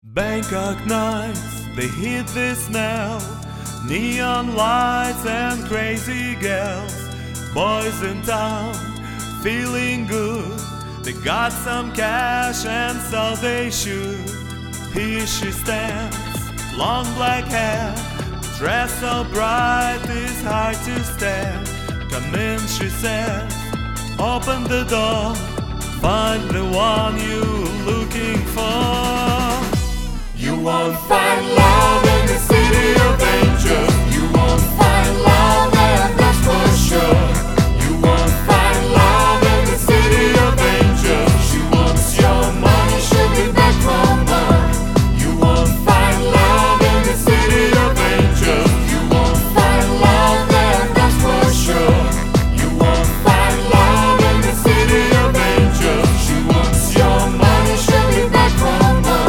Bangkok nights, they hit this now. Neon lights and crazy girls. Boys in town, feeling good. They got some cash and so they should. Here she stands, long black hair. Dress so bright, it's hard to stand. Come in, she says, open the door. Find the one you're looking for. You won't find love in the city of angels. You won't find love there, that's for sure. You won't find love in the city of angels. She wants your money, she'll be back for more. You won't find love in the city of angels. You won't find love there, that's for sure. You won't find love in the city of angels. She wants your money, she'll be back for more.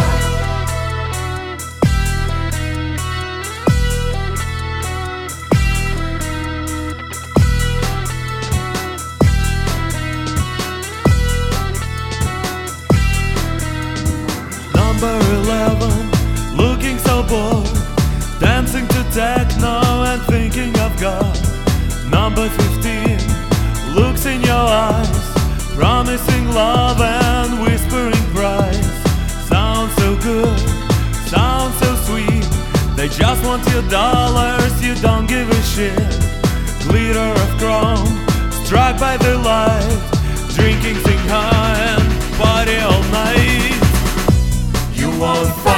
Number 11, looking so bored, dancing to techno and thinking of God. Number 15, looks in your eyes, promising love and whispering price. Sounds so good, sounds so sweet. They just want your dollars, you don't give a shit. Glitter of chrome, struck by the light, drinking, sing high and party all night. You won't find